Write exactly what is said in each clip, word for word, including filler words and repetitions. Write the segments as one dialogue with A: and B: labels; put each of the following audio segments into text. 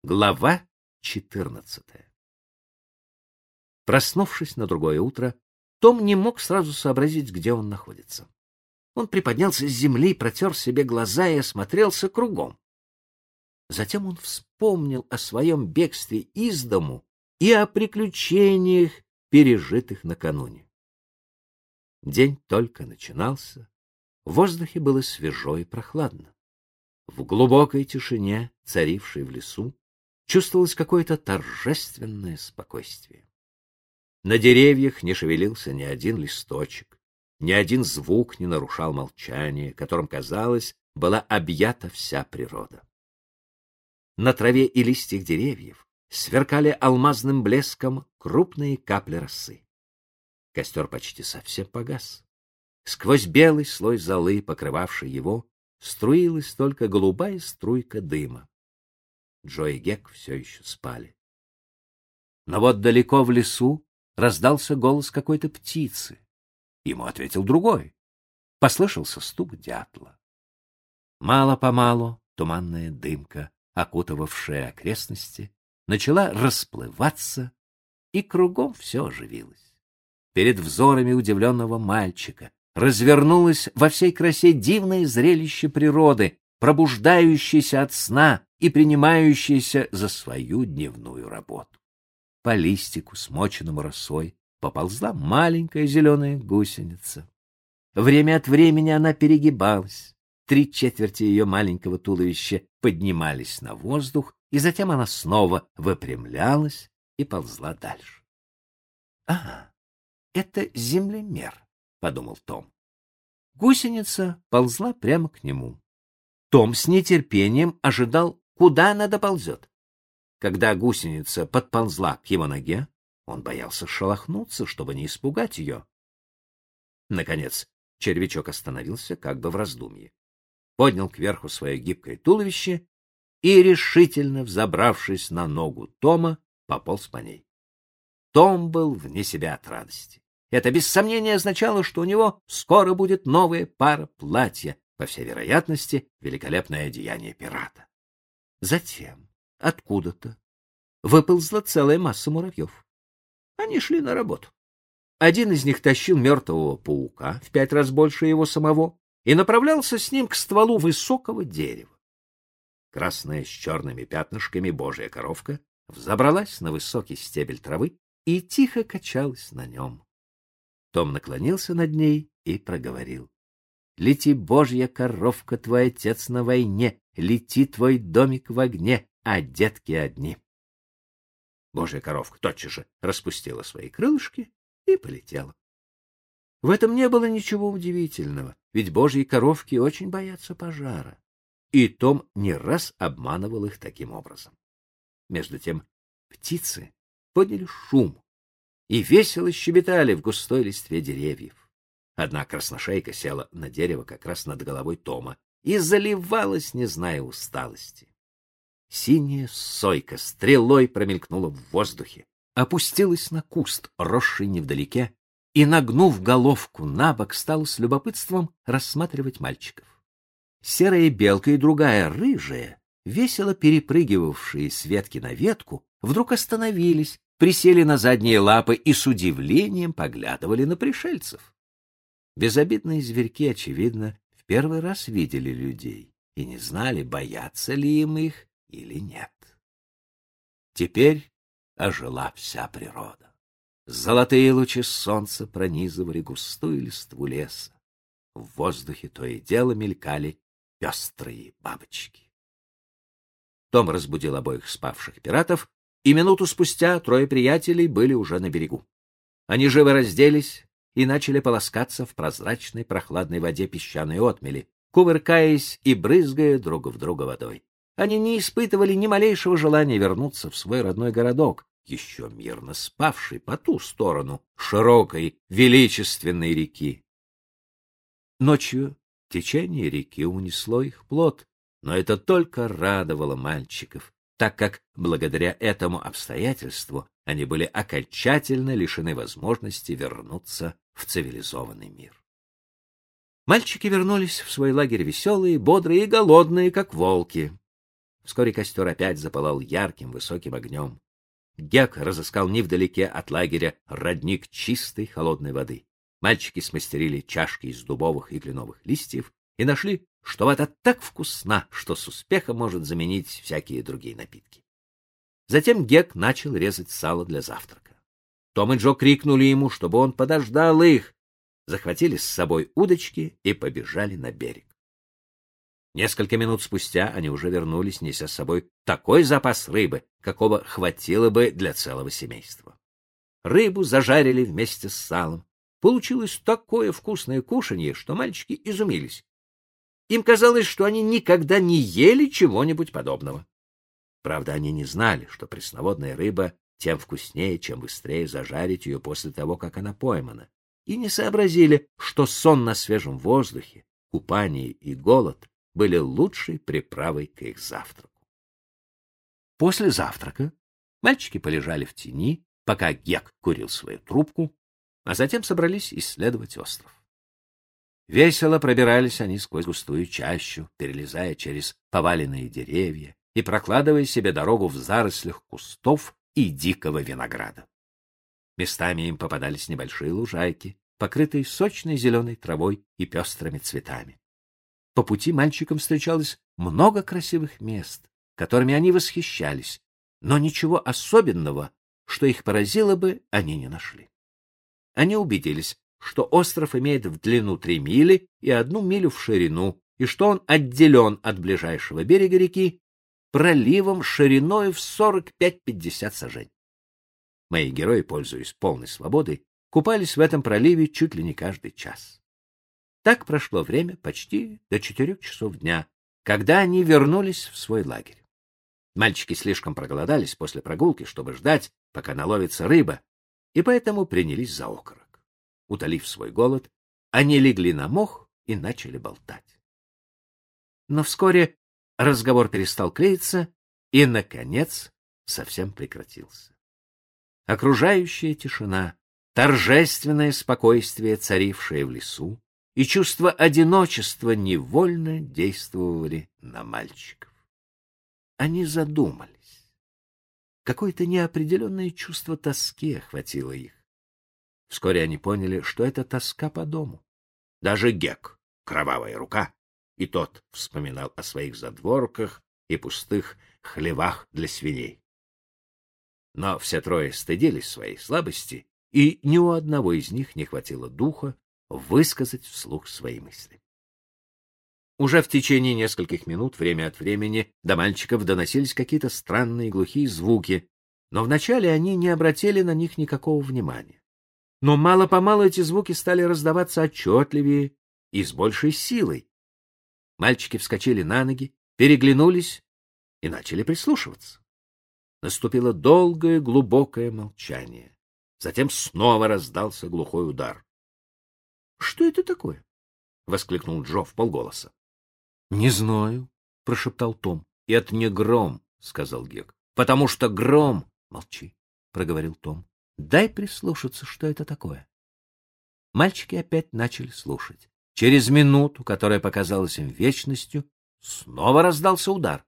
A: Глава четырнадцатая. Проснувшись на другое утро, Том не мог сразу сообразить, где он находится. Он приподнялся с земли, протер себе глаза и осмотрелся кругом. Затем он вспомнил о своем бегстве из дому и о приключениях, пережитых накануне. День только начинался, в воздухе было свежо и прохладно. В глубокой тишине, царившей в лесу, чувствовалось какое-то торжественное спокойствие. На деревьях не шевелился ни один листочек, ни один звук не нарушал молчание, которым, казалось, была объята вся природа. На траве и листьях деревьев сверкали алмазным блеском крупные капли росы. Костер почти совсем погас. Сквозь белый слой золы, покрывавший его, струилась только голубая струйка дыма. Джо и Гек все еще спали. Но вот далеко в лесу раздался голос какой-то птицы. Ему ответил другой. Послышался стук дятла. Мало-помалу туманная дымка, окутывавшая окрестности, начала расплываться, и кругом все оживилось. Перед взорами удивленного мальчика развернулось во всей красе дивное зрелище природы, пробуждающееся от сна и принимающееся за свою дневную работу. По листику, смоченному росой, поползла маленькая зеленая гусеница. Время от времени она перегибалась. Три четверти ее маленького туловища поднимались на воздух, и затем она снова выпрямлялась и ползла дальше. — Ага, это землемер, — подумал Том. Гусеница ползла прямо к нему. Том с нетерпением ожидал, куда она доползет. Когда гусеница подползла к его ноге, он боялся шелохнуться, чтобы не испугать ее. Наконец червячок остановился, как бы в раздумье, поднял кверху свое гибкое туловище и, решительно взобравшись на ногу Тома, пополз по ней. Том был вне себя от радости. Это без сомнения означало, что у него скоро будет новая пара платья, по всей вероятности, великолепное одеяние пирата. Затем откуда-то выползла целая масса муравьев. Они шли на работу. Один из них тащил мертвого паука, в пять раз больше его самого, и направлялся с ним к стволу высокого дерева. Красная с черными пятнышками божья коровка взобралась на высокий стебель травы и тихо качалась на нем. Том наклонился над ней и проговорил: «Лети, божья коровка, твой отец на войне, лети, твой домик в огне, а детки одни». Божья коровка тотчас же распустила свои крылышки и полетела. В этом не было ничего удивительного, ведь божьи коровки очень боятся пожара, и Том не раз обманывал их таким образом. Между тем птицы подняли шум и весело щебетали в густой листве деревьев. Одна красношейка села на дерево как раз над головой Тома и заливалась, не зная усталости. Синяя сойка стрелой промелькнула в воздухе, опустилась на куст, росший невдалеке, и, нагнув головку набок, стала с любопытством рассматривать мальчиков. Серая белка и другая, рыжая, весело перепрыгивавшие с ветки на ветку, вдруг остановились, присели на задние лапы и с удивлением поглядывали на пришельцев. Безобидные зверьки, очевидно, в первый раз видели людей и не знали, боятся ли им их или нет. Теперь ожила вся природа. Золотые лучи солнца пронизывали густую листву леса. В воздухе то и дело мелькали пестрые бабочки. Том разбудил обоих спавших пиратов, и минуту спустя трое приятелей были уже на берегу. Они живо разделись и начали полоскаться в прозрачной прохладной воде песчаной отмели, кувыркаясь и брызгая друг в друга водой. Они не испытывали ни малейшего желания вернуться в свой родной городок, еще мирно спавший по ту сторону широкой, величественной реки. Ночью течение реки унесло их плот, но это только радовало мальчиков, так как благодаря этому обстоятельству они были окончательно лишены возможности вернуться в цивилизованный мир. Мальчики вернулись в свой лагерь веселые, бодрые и голодные, как волки. Вскоре костер опять запылал ярким высоким огнем. Гек разыскал невдалеке от лагеря родник чистой холодной воды. Мальчики смастерили чашки из дубовых и кленовых листьев и нашли, что вода так вкусна, что с успехом может заменить всякие другие напитки. Затем Гек начал резать сало для завтрака. Том и Джо крикнули ему, чтобы он подождал их, захватили с собой удочки и побежали на берег. Несколько минут спустя они уже вернулись, неся с собой такой запас рыбы, какого хватило бы для целого семейства. Рыбу зажарили вместе с салом. Получилось такое вкусное кушанье, что мальчики изумились. Им казалось, что они никогда не ели чего-нибудь подобного. Правда, они не знали, что пресноводная рыба тем вкуснее, чем быстрее зажарить ее после того, как она поймана, и не сообразили, что сон на свежем воздухе, купание и голод были лучшей приправой к их завтраку. После завтрака мальчики полежали в тени, пока Гек курил свою трубку, а затем собрались исследовать остров. Весело пробирались они сквозь густую чащу, перелезая через поваленные деревья и прокладывая себе дорогу в зарослях кустов и дикого винограда. Местами им попадались небольшие лужайки, покрытые сочной зеленой травой и пестрыми цветами. По пути мальчикам встречалось много красивых мест, которыми они восхищались, но ничего особенного, что их поразило бы, они не нашли. Они убедились, что остров имеет в длину три мили и одну милю в ширину, и что он отделен от ближайшего берега реки проливом шириной в сорок пять-пятьдесят сажень. Мои герои, пользуясь полной свободой, купались в этом проливе чуть ли не каждый час. Так прошло время почти до четырех часов дня, когда они вернулись в свой лагерь. Мальчики слишком проголодались после прогулки, чтобы ждать, пока наловится рыба, и поэтому принялись за окорок. Утолив свой голод, они легли на мох и начали болтать. Но вскоре разговор перестал клеиться и, наконец, совсем прекратился. Окружающая тишина, торжественное спокойствие, царившее в лесу, и чувство одиночества невольно действовали на мальчиков. Они задумались. Какое-то неопределенное чувство тоски охватило их. Вскоре они поняли, что это тоска по дому. Даже Гек, кровавая рука, и тот вспоминал о своих задворках и пустых хлевах для свиней. Но все трое стыдились своей слабости, и ни у одного из них не хватило духа высказать вслух свои мысли. Уже в течение нескольких минут время от времени до мальчиков доносились какие-то странные глухие звуки, но вначале они не обратили на них никакого внимания. Но мало-помалу эти звуки стали раздаваться отчетливее и с большей силой. Мальчики вскочили на ноги, переглянулись и начали прислушиваться. Наступило долгое глубокое молчание. Затем снова раздался глухой удар. — Что это такое? — воскликнул Джо вполголоса. — Не знаю, — прошептал Том. — Это не гром, — сказал Гек. — Потому что гром... — Молчи, — проговорил Том. — Дай прислушаться, что это такое. Мальчики опять начали слушать. Через минуту, которая показалась им вечностью, снова раздался удар.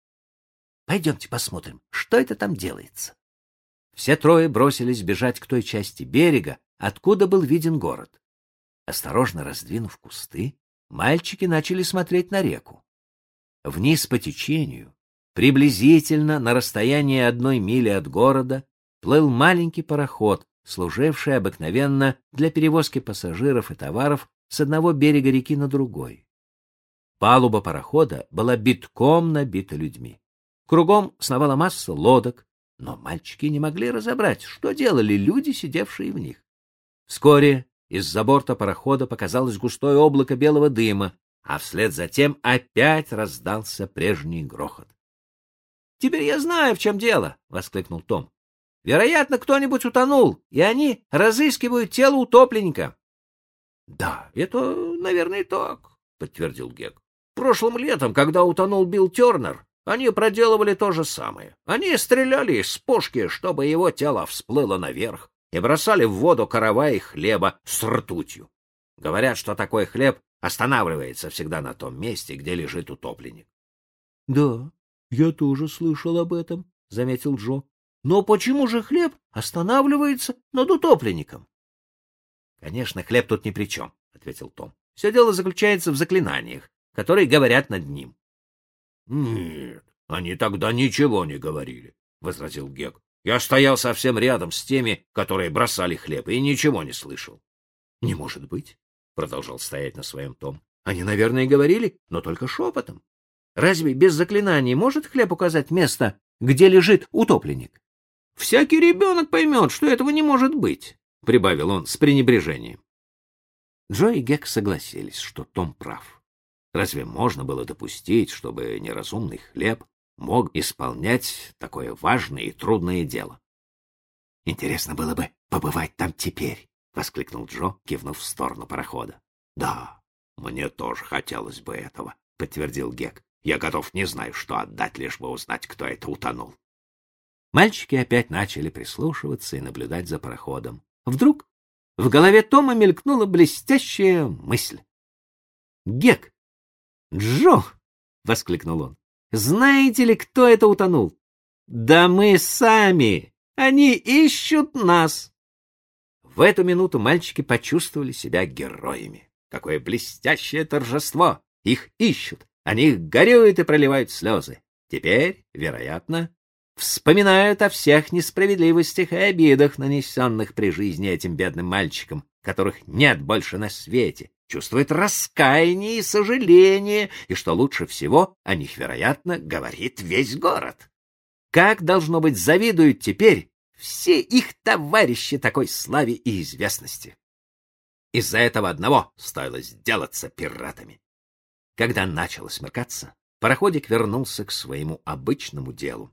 A: — Пойдемте посмотрим, что это там делается. Все трое бросились бежать к той части берега, откуда был виден город. Осторожно раздвинув кусты, мальчики начали смотреть на реку. Вниз по течению, приблизительно на расстоянии одной мили от города, плыл маленький пароход, служивший обыкновенно для перевозки пассажиров и товаров с одного берега реки на другой. Палуба парохода была битком набита людьми. Кругом сновала масса лодок, но мальчики не могли разобрать, что делали люди, сидевшие в них. Вскоре из-за борта парохода показалось густое облако белого дыма, а вслед за тем опять раздался прежний грохот. — Теперь я знаю, в чем дело! — воскликнул Том. — Вероятно, кто-нибудь утонул, и они разыскивают тело утопленника. — Да, это, наверное, так, — подтвердил Гек. — Прошлым летом, когда утонул Билл Тернер, они проделывали то же самое. Они стреляли из пушки, чтобы его тело всплыло наверх, и бросали в воду каравай хлеба с ртутью. Говорят, что такой хлеб останавливается всегда на том месте, где лежит утопленник. — Да, — Я тоже слышал об этом, — заметил Джо. — Но почему же хлеб останавливается над утопленником? — Конечно, хлеб тут ни при чем, — ответил Том. — Все дело заключается в заклинаниях, которые говорят над ним. — Нет, они тогда ничего не говорили, — возразил Гек. — Я стоял совсем рядом с теми, которые бросали хлеб, и ничего не слышал. — Не может быть, — продолжал стоять на своем Том. — Они, наверное, говорили, но только шепотом. Разве без заклинаний может хлеб указать место, где лежит утопленник? Всякий ребенок поймет, что этого не может быть, — прибавил он с пренебрежением. Джо и Гек согласились, что Том прав. Разве можно было допустить, чтобы неразумный хлеб мог исполнять такое важное и трудное дело? — Интересно было бы побывать там теперь, — воскликнул Джо, кивнув в сторону парохода. — Да, мне тоже хотелось бы этого, — подтвердил Гек. — Я готов не знаю, что отдать, лишь бы узнать, кто это утонул. Мальчики опять начали прислушиваться и наблюдать за пароходом. Вдруг в голове Тома мелькнула блестящая мысль. — Гек! Джо! — воскликнул он. — Знаете ли, кто это утонул? — Да мы сами! Они ищут нас! В эту минуту мальчики почувствовали себя героями. Какое блестящее торжество! Их ищут, о них горюют и проливают слезы. Теперь, вероятно, вспоминают о всех несправедливостях и обидах, нанесенных при жизни этим бедным мальчикам, которых нет больше на свете, чувствуют раскаяние и сожаление, и, что лучше всего, о них, вероятно, говорит весь город. Как, должно быть, завидуют теперь все их товарищи такой славе и известности. Из-за этого одного стоило сделаться пиратами. Когда начало смеркаться, пароходик вернулся к своему обычному делу.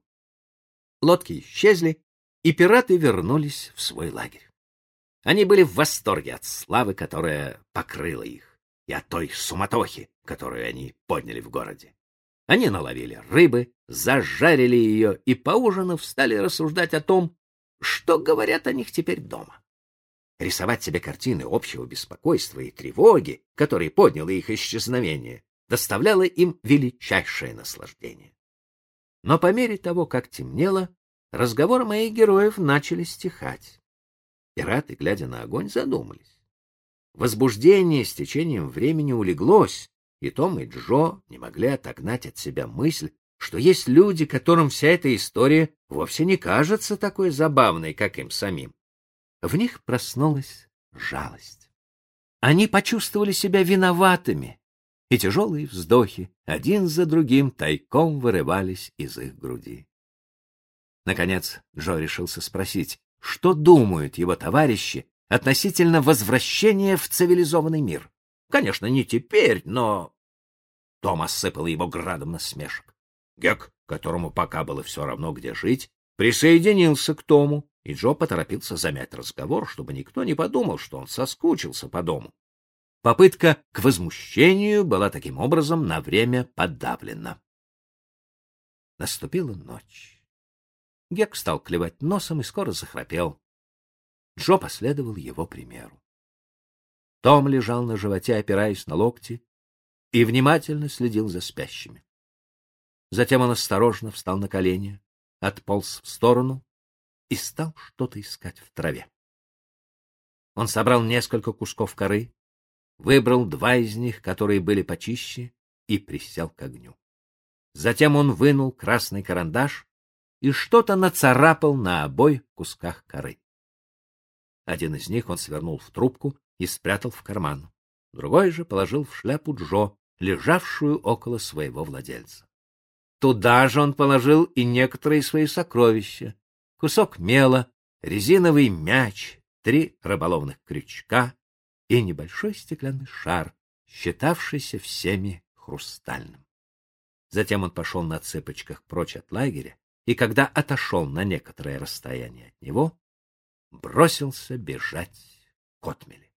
A: Лодки исчезли, и пираты вернулись в свой лагерь. Они были в восторге от славы, которая покрыла их, и от той суматохи, которую они подняли в городе. Они наловили рыбы, зажарили ее и, поужинав, стали рассуждать о том, что говорят о них теперь дома. Рисовать себе картины общего беспокойства и тревоги, которые подняло их исчезновение, доставляло им величайшее наслаждение. Но по мере того, как темнело, разговоры моих героев начали стихать. Пираты, глядя на огонь, задумались. Возбуждение с течением времени улеглось, и Том и Джо не могли отогнать от себя мысль, что есть люди, которым вся эта история вовсе не кажется такой забавной, как им самим. В них проснулась жалость. Они почувствовали себя виноватыми, и тяжелые вздохи один за другим тайком вырывались из их груди. Наконец Джо решился спросить, что думают его товарищи относительно возвращения в цивилизованный мир. Конечно, не теперь, но... Том осыпал его градом насмешек. Гек, которому пока было все равно, где жить, присоединился к Тому, и Джо поторопился замять разговор, чтобы никто не подумал, что он соскучился по дому. Попытка к возмущению была таким образом на время подавлена. Наступила ночь. Гек стал клевать носом и скоро захрапел. Джо последовал его примеру. Том лежал на животе, опираясь на локти, и внимательно следил за спящими. Затем он осторожно встал на колени, отполз в сторону и стал что-то искать в траве. Он собрал несколько кусков коры, выбрал два из них, которые были почище, и присел к огню. Затем он вынул красный карандаш и что-то нацарапал на обоих кусках коры. Один из них он свернул в трубку и спрятал в карман, другой же положил в шляпу Джо, лежавшую около своего владельца. Туда же он положил и некоторые свои сокровища: кусок мела, резиновый мяч, три рыболовных крючка и небольшой стеклянный шар, считавшийся всеми хрустальным. Затем он пошел на цыпочках прочь от лагеря, и когда отошел на некоторое расстояние от него, бросился бежать к отмели.